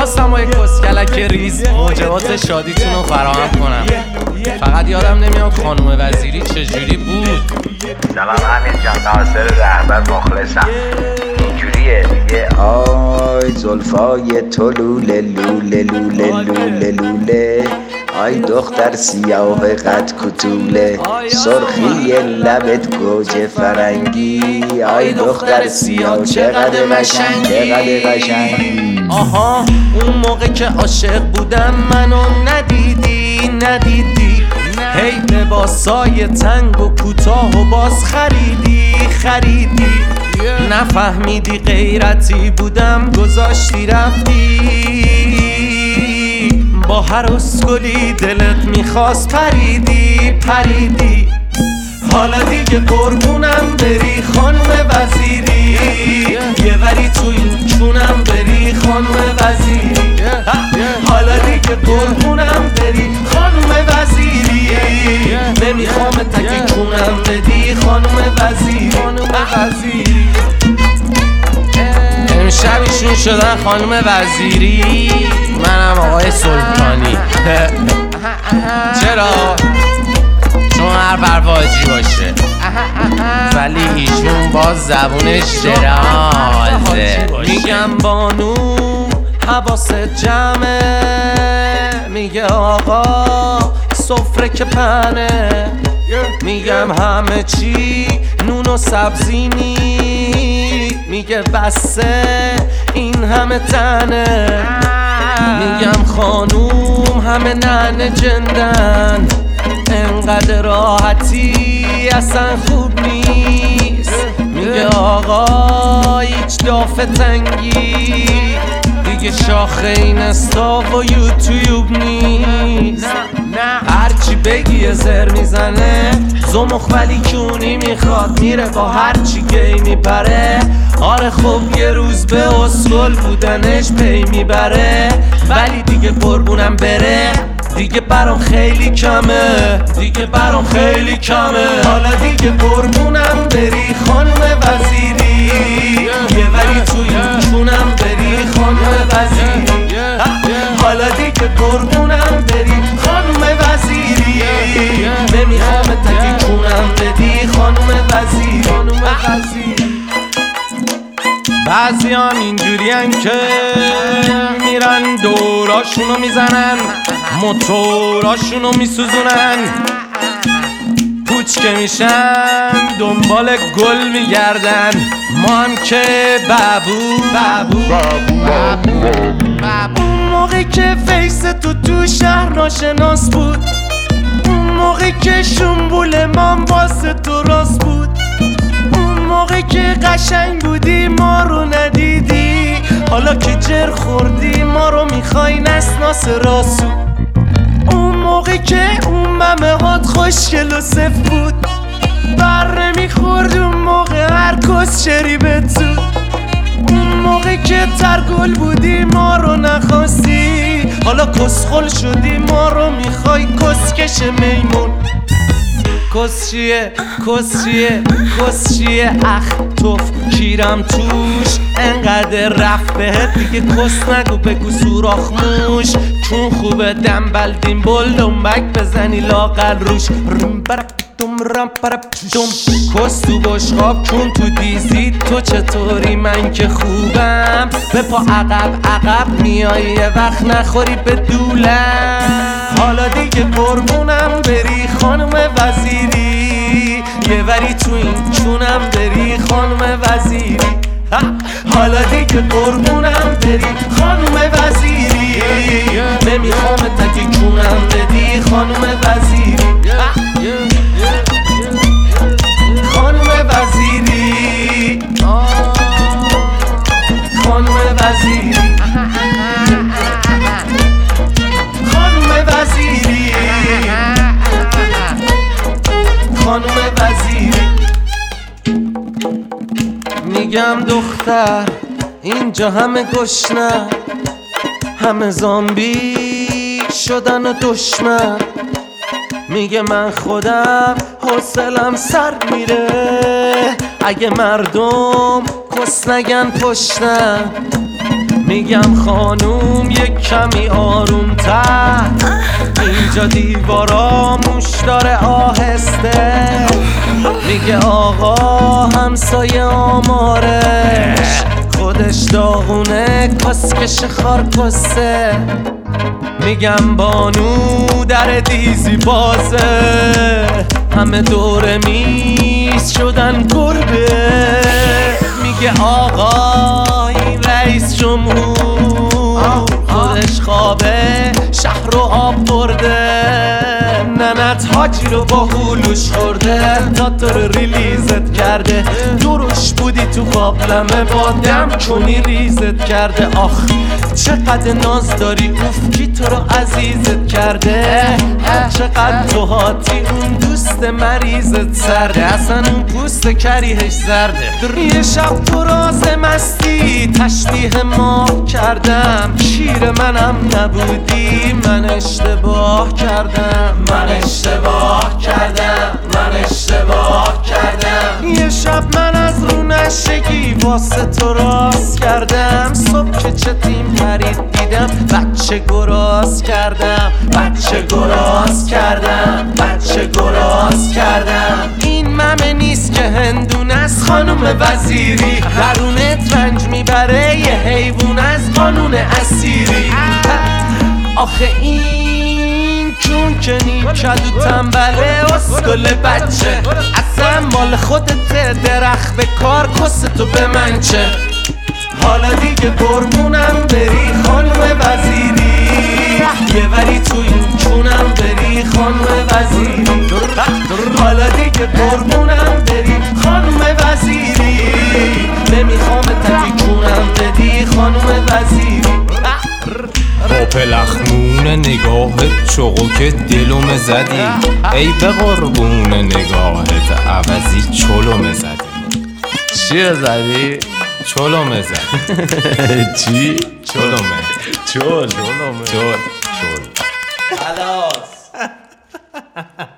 خواستم با یک کسکلک ریز موجبات شادیتون رو فراهم کنم. فقط یادم نمیاد خانم وزیری چجوری بود. سلام امیر جان، ناصر رهبر مخلصم. اینجوریه میگه آی زلفای تو لوله لوله لوله لوله لوله، آی دختر سیاه قد کتوله، سرخی لبت گوجه فرنگی، آی دختر سیاه چقدر قشنگ چقدر قشنگی. آها اون موقع که عاشق بودم منو ندیدی هی لباسای تنگ و کوتاه و باز خریدی نفهمیدی غیرتی بودم گذاشتی رفتی، با هر اسکلی دلت میخواست پریدی. حالا دیگه قربونم بری خانم وزیری، یه وری تو این چونم بری خانم وزیری. حالا دیگه قربونم بری خانم وزیری، نمیخوام تکی چونم بدی خانم وزیری. امشب ایشون شدن خانم وزیری، منم آقای سلطانی. چرا؟ چون هر برواجی باشه ولی ایشون باز زبونش درازه. میگم بانو حواست جمعه، میگه آقا سفره که پنه، میگم همه چی نون و سبزی نی، میگه بسه این همه تنه، میگم خانوم همه ننه جندن، انقدر راحتی اصلا خوب نیست، میگه آقا هیچ دافه تنگی دیگه شاخه اینستا و یوتیوب نیست. هرچی بگی زر میزنه زمخ ولی کونی میخواد، میره با هرچی گی میپره. آره خب یه روز به اسکل بودنش پی میبره، ولی دیگه قربونم بره دیگه برام خیلی کمه. حالا دیگه قربونم بری خانم وزیری، یه ولی تو این چونم بری خانم وزیری. حالا دیگه قربونم بری خانم وزیری، نمیخوام تکی چونم بدی خانم وزیری. بعضی هم اینجورین که میرن دوراشونو میزنن، موتوراشونو میسوزونن، پوچ که میشن دنبال گل میگردن. ما هم که بابو اون موقع که فیس تو شهر ناشناس بود، اون موقع که شنبول من واسه تو راست بود، اون موقع که قشنگ بودی ما رو ندیدی، حالا که جر خوردی ما رو میخوای نسناس راسو. اون موقع که اون ممه هات خوشگل و صف بود، بر نمیخورد اون موقع هر کس شریبت زود، اون موقع که ترگل بودی ما رو نخواستی، حالا کسخل شدی ما رو میخوای کسکش میمون. کسچیه اخ توف کیرم توش، انقدر رفت بهت دیگه کس نگو بگو سوراخ موش، چون خوبه دنبل دیمبل دنبک بزنی لاغر روش. کس تو بشقاب چون تو دیزی، تو چطوری من که خوبم، به پا عقب میای یه وقت نخوری به دولم. حالا دیگه قربونم بری خانم وزیری، یه وری تو این چونم بری خانم وزیری. حالا دیگه قربونم بری خانم وزیری، نمیخوام تکی چونم بدی خانم وزیری. خانم وزیری، خانم وزیری، خانم وزیری، خانم وزیری. میگم دختر اینجا همه گشنه، همه زامبی شدن و دشمن، میگه من خودم حوصلم سر میره اگه مردم کس نگن پشتم، میگم خانوم یک کمی آروم تر، اینجا دیوارا موش داره آهسته. میگه آقا همسایه آمارش خودش داغونه کسکش خارکسته. میگم بانو در دیزی بازه، همه دور میز شدن گربه. میگه آقا این رئیس جمهور خودش خوابه شهر رو آب برده. ننت حاجی رو با هولوش خورده، تا تو رو ریلیزت کرده. دروش بودی تو قابلمه با دم کنی ریزت کرده. آخ چقدر ناز داری اوف کی تو رو عزیزت کرده. چقدر تو هاتی اون دوست مریضت سرده، اصلا اون پوست کریهش زرده. یه شب تو راز مستی تشبیه ماه کردم، شیر منم نبودی من اشتباه کردم. من اشتباه کردم، من اشتباه کردم. یه شب من از رو نشگی واسه تو راست کردم. صبح که چتیم پرید دیدم بچه گراز کردم، بچه گراز کردم، بچه گراز کردم. این ممه نیست که هندونه از خانوم وزیری، درونت رنج میبره یه حیوان از قانون اسیری. آخه این چون که نیکد و تنبله اسکل بچه، اصلا مال خودت درخت به کار کستو به من چه. حالا دیگه قربونم بری خانم وزیری، یه وری تو این چونم بری خانم وزیری. حالا دیگه قربونم بری خانم وزیری، نمیخوام تکی چونم بدی خانم وزیری. با پلخمون نگاهت چوقو دلوم زدی، ای به قربون نگاهت عوضی چلوم زدی. چیه زدی؟ چلوم زدی. چی؟ چلومه. چل چل. خلاص.